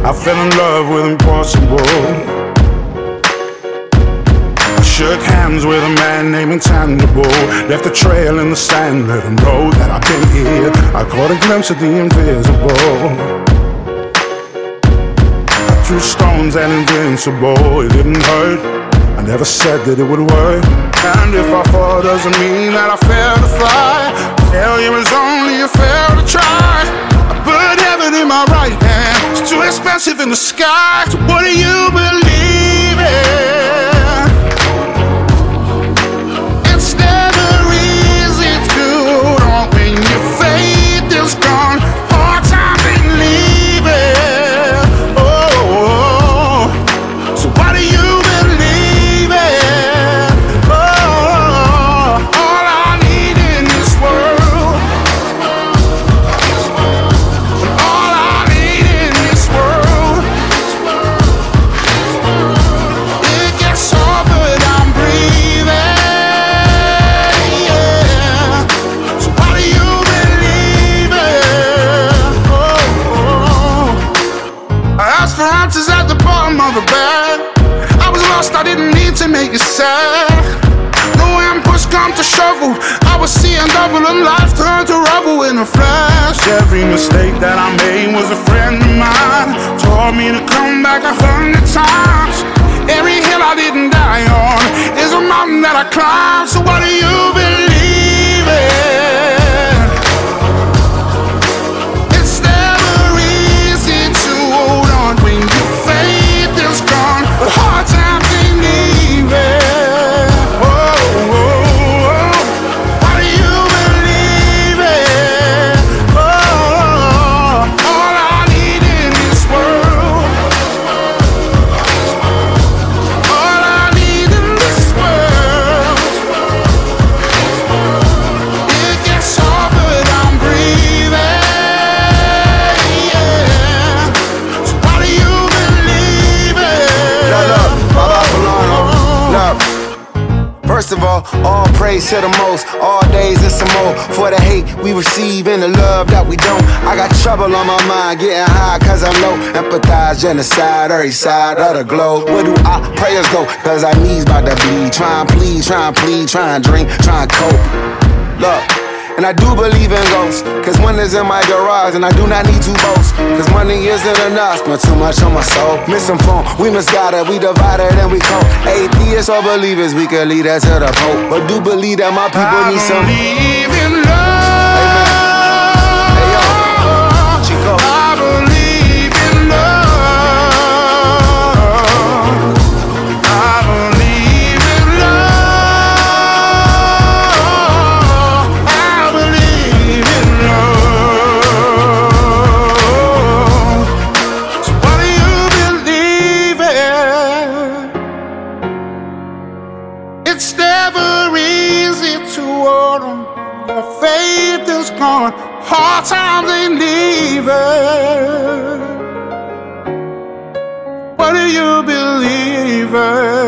I fell in love with impossible. I shook hands with a man named Intangible. Left a trail in the sand, let him know that I've been here. I caught a glimpse of the invisible. I threw stones and invincible. It didn't hurt, I never said that it would work. And if I fall doesn't mean that I failed to fly. Failure is only a fail to try. I put heaven in my right hand, it's too expensive in the sky. So what do you believe in? It's never easy to hold on when your faith is gone. Hard times ain't leaving. Oh, so what do you believe in? Oh, all I need in this world, all I need in this world, it gets hard but I'm breathing. Yeah. So what do you believe in? Oh. I asked for answers at the bottom of the bed. I was lost, I didn't need to make you sad. No when push come to shovel, I was seeing double and life turned to rubble in a flash. Every mistake that I made was a friend of mine. Taught me to come back 100 times. Every hill I didn't die on is a mountain that I climbed. So what do you believe in? It's never easy to hold on when your faith is gone, but hard times ain't leaving. Oh, oh, oh. What do you believe in? Oh, all I need in this world, all I need in this world, it gets hard but I'm breathing. Yeah. So what do you believe in? Look, Baba Solano, look. First of all praise to the most. All days and some more. For the hate we receive and the love that we don't. I got trouble on my mind, getting high cause I'm low. Empathize, genocide, every side of the globe. Where do our prayers go? Cause our knees about to bleed. Try and plead, try and drink, try and cope. Look, and I do believe in ghosts, cause one is in my garage and I do not need to boast. Cause money isn't enough, spent too much on my soul. Misinformed, we misguided, we divided and we cope. Atheists or believers, we can lead that to the Pope. But do believe that my people need some. I believe in love. Hey yo, Chico. I believe in love. I believe in love. I believe in love. So what do you believe in? It's never easy to hold on. Your faith is gone. Hard times ain't leaving. What do you believe in?